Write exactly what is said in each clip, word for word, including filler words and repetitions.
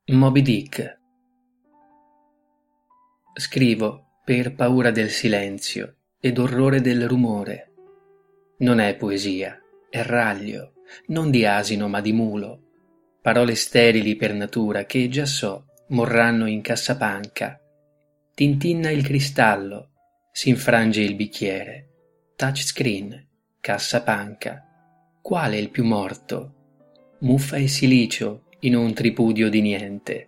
Moby Dick. Scrivo per paura del silenzio ed orrore del rumore. Non è poesia, è raglio, non di asino ma di mulo. Parole sterili per natura che, già so, morranno in cassapanca. Tintinna il cristallo, s'infrange il bicchiere. Touchscreen, cassapanca. Quale il più morto? Muffa e silicio in un tripudio di niente.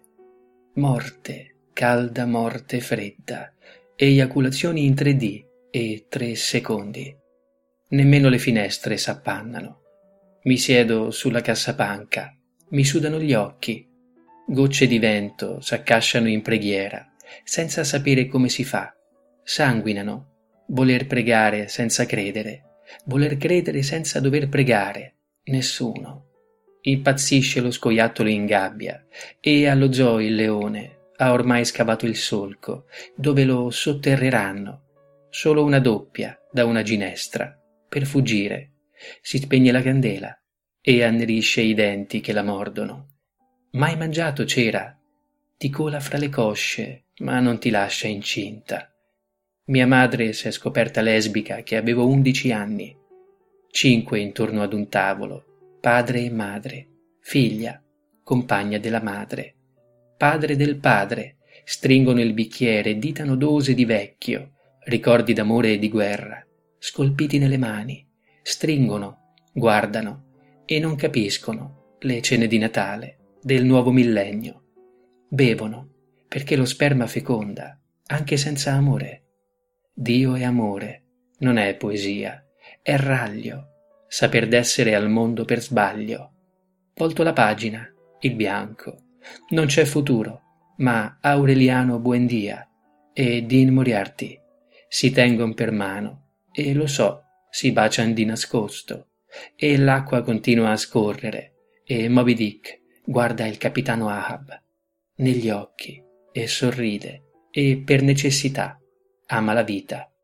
Morte, calda morte fredda, eiaculazioni in tre D e tre secondi. Nemmeno le finestre s'appannano. Mi siedo sulla cassapanca, mi sudano gli occhi. Gocce di vento s'accasciano in preghiera, senza sapere come si fa. Sanguinano, voler pregare senza credere, voler credere senza dover pregare. Nessuno. Impazzisce lo scoiattolo in gabbia e allo zoo il leone ha ormai scavato il solco dove lo sotterreranno. Solo una doppia da una ginestra per fuggire. Si spegne la candela e annerisce i denti che la mordono. Mai mangiato c'era, ti cola fra le cosce ma non ti lascia incinta. Mia madre s'è scoperta lesbica che avevo undici anni. Cinque intorno ad un tavolo. Padre e madre, figlia, compagna della madre, padre del padre, stringono il bicchiere, dita nodose di vecchio, ricordi d'amore e di guerra, scolpiti nelle mani, stringono, guardano e non capiscono le cene di Natale del nuovo millennio. Bevono, perché lo sperma feconda, anche senza amore. Dio è amore, non è poesia, è raglio. Saper d'essere al mondo per sbaglio. Volto la pagina, il bianco. Non c'è futuro, ma Aureliano Buendia e Dean Moriarty si tengon per mano e lo so, si bacian di nascosto e l'acqua continua a scorrere e Moby Dick guarda il capitano Ahab negli occhi e sorride e per necessità ama la vita.